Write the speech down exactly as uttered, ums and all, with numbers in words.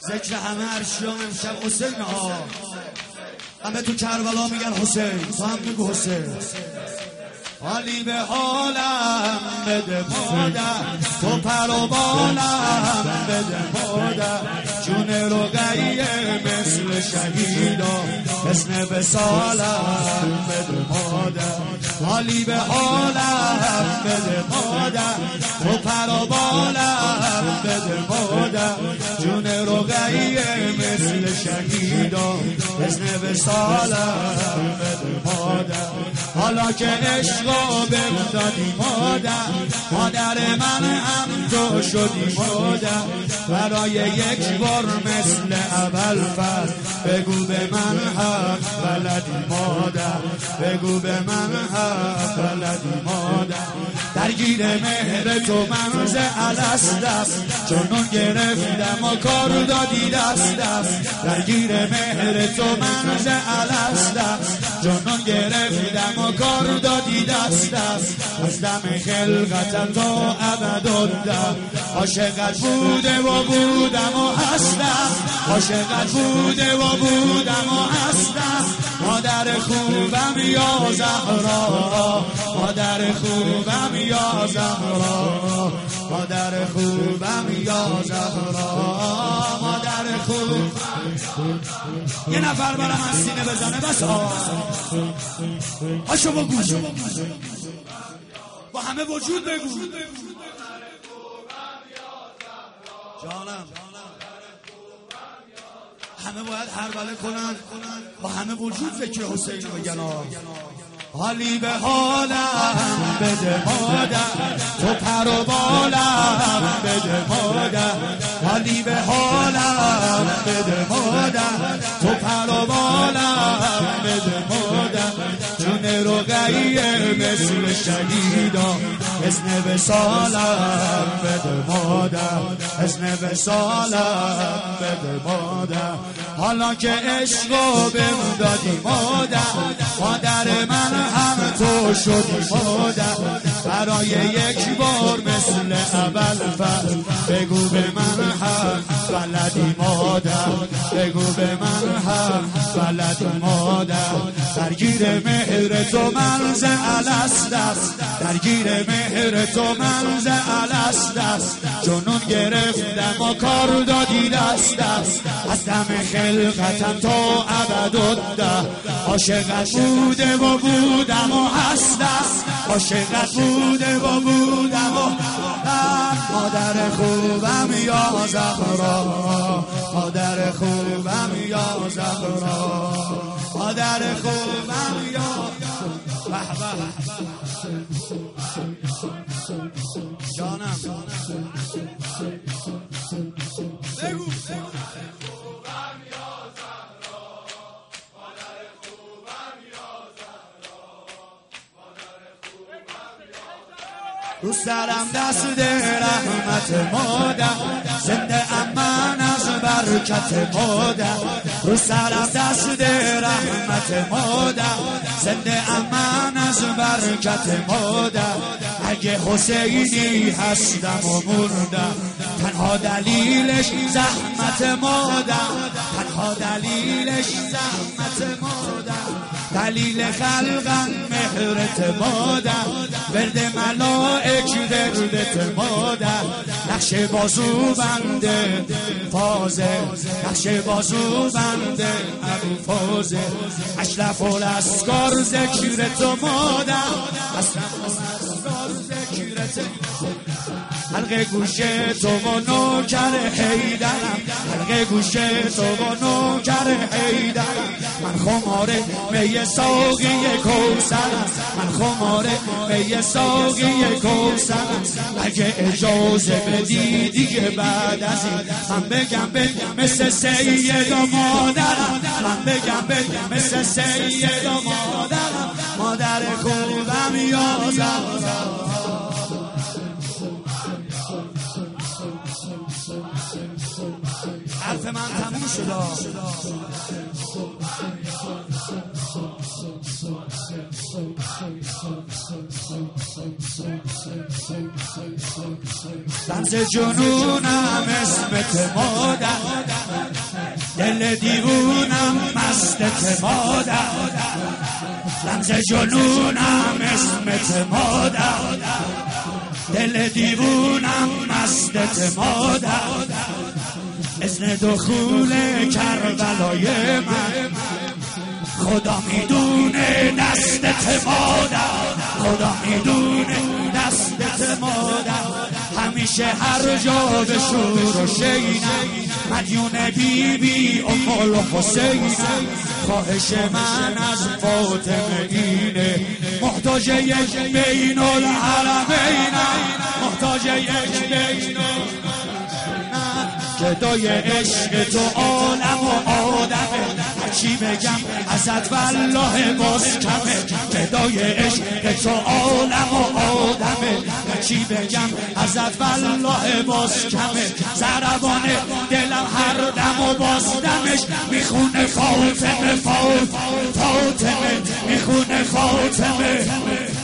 ذکر همه عرشیان امشب حسین ها. همه تو کربلا میگن حسین، تو هم میگو حسین. حالی به حالم بده مادر، تو پر و بالم بده مادر، جون رقیه مثل شهیدا، حسن وصالم بده مادر. حالی به حالم بده مادر، تو پر و بالم بده مادر، جون رقیه مثل شهیدا، حسن وصالم بده مادر. حالا که عشق بهم دادی مادر، مادر من هم تو شدی مادر. برای یک بار مثل اول فصل بگو به من حق بلدی مادر، بگو به من حق بلدی مادر. درگیر مهر تو من ز الست دست، جنون گرفتم و کار دادی دست دست. درگیر مهر تو من ز الست دست، جنون گرفتم و کار دادی دست دست. از دم خلقتم تا ابدالله، عاشقت بوده و بودم و هستم، عاشقت بوده و بودم و هستم. مادر خوبم یا زهرا، مادر خوبم یا زهرا، مادر خوبم یا زهرا، مادر خوب. یه نفر برای من سینه بزنه بس. هاشو بگو با همه وجود بگو جانم. همه باید هربله کنن، با همه وجود ذکر حسین رو بگن. حالی به حالم بده مادر، تو پر و بالم بده مادر. حالی به حالم بده مادر، تو پر و بالم بده مادر، جون رقیه مثل شهیدا، حسن وصالم بده مادر، حسن وصالم بده مادر. حالا که عشقو بهم دادی مادر، مادر من هم تو شدی مادر. برای یک بار مثل اول فصل بگو به من هم بلدی مادر، بگو به من هم بلدی مادر. درگیر مهر تو من ز الست دست، درگیر مهر تو من ز الست دست. جنون گرفتم و کار دادی دست دست. از دم خلقتم تا ابدالله، عاشقت بوده و بودم و هستم، عاشقت بوده و بودم و مادر خوبم یا زهرا، مادر خوبم یا زهرا، مادر خوبم یا جانم. بگو دوست دارم دست رحمت مادر، زنده امان از برکت مادر. دوست دارم دست رحمت مادر، زنده امان از برکت مادر. اگه حسینی هستم و مردم، تنها دلیلش زحمت مادر، تنها دلیلش زحمت مادر. دلیل خلقم مهرت مادر، ورد ملائک وردت مادر. نقش بازو بنده فازه، نقش بازو بنده ابو فازه. اشرف الاسکار ذکرت مادر، اشرف الاسکار ذکرت. حلقه گوشه تو و نوکر حیدرم، حلقه گوشه تو و نوکر حیدرم. من خمار می ساقی کوثرم، من خمار می ساقی کوثرم. اگه اجازه بدی دیگه بعد از این من بگم بگم مثل سید و مادرم، من بگم بگم مثل سید و مادرم. مادر خوبم یا زهرا. حرف من تموم شد. رمز جنونم اسمت مادر، دل دیوونم مست مادر، رمز جنونم اسمت مادر، دل دیوونم مست مادر، اذن دخول کربلای من خدا میدونه دستت مادر، خدا میدونه دستت مادر، همیشه هر جا به شور و شینم مدیون بی بی ام الحسینم، خواهش من از فاطمه اینه محتاج یک بین الحرمینم، محتاج یک بین گدای عشق تو عالم و آدمه، هرچی بگم ازت والله باز کمه، گدای عشق تو عالم و آدمه، هرچی بگم ازت والله باز کمه، ضربان دلم هر دم و باز دمش میخونه فاطمه فاطمه، میخونه فاطمه